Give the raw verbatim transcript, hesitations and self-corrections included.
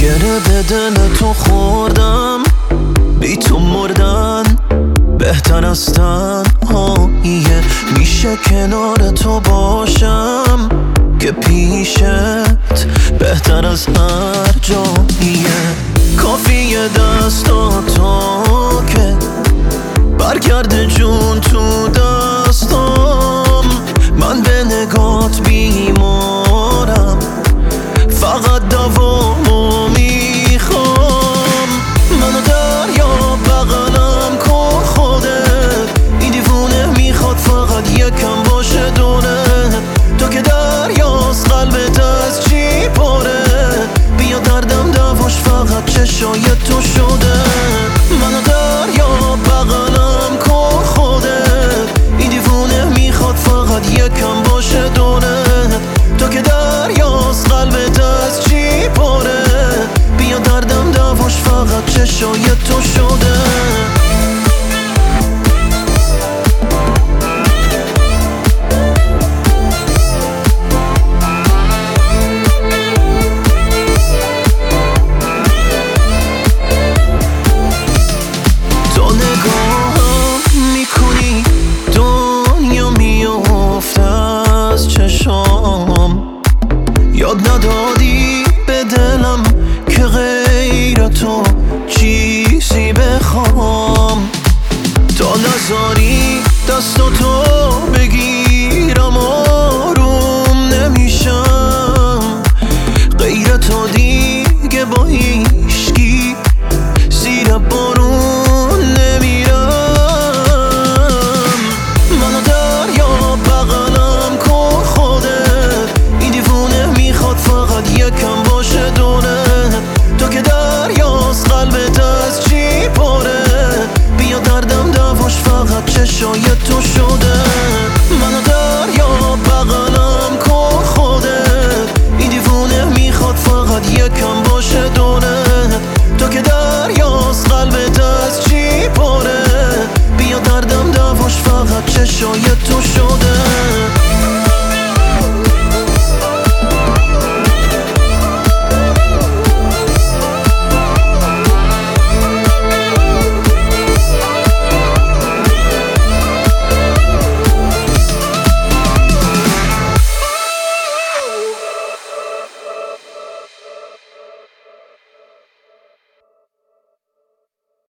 گره به دل تو خوردم، بی تو مردن بهتر از تنهاییه. میشه کنار تو باشم که پیشت بهتر از هر جاییه. کافیه دستاتو که برگرده جون تو دستم، من به نگات بیمارم، فقط دوامو میخوام. منو دریا بغلم کن خودت، این دیوونه میخواد فقط یکم باشه دونه. تو که دریاست قلبت از چی پره، بیا دردم دواش فقط چشای تو شده. منو دریا بغلم کن خودت، این دیوونه میخواد فقط یکم باشه دونه. تو که دریاست قلبت از چی پره، بیا دردم دواش فقط چشای تو شده. یاد ندادی به دلم که غیر تو چیزی بخوام. تا نذاری دستاتو بگیرم آروم نمیشم، غیر تو دیگه با هیچکی زیر بارون نمیرم. منو دریا بغلم کن خودت، این دیوونه میخواد فقط یکم باشه دونه. تو که دریاست قلبت از چی پره، بیا دردم دواش فقط چشای تو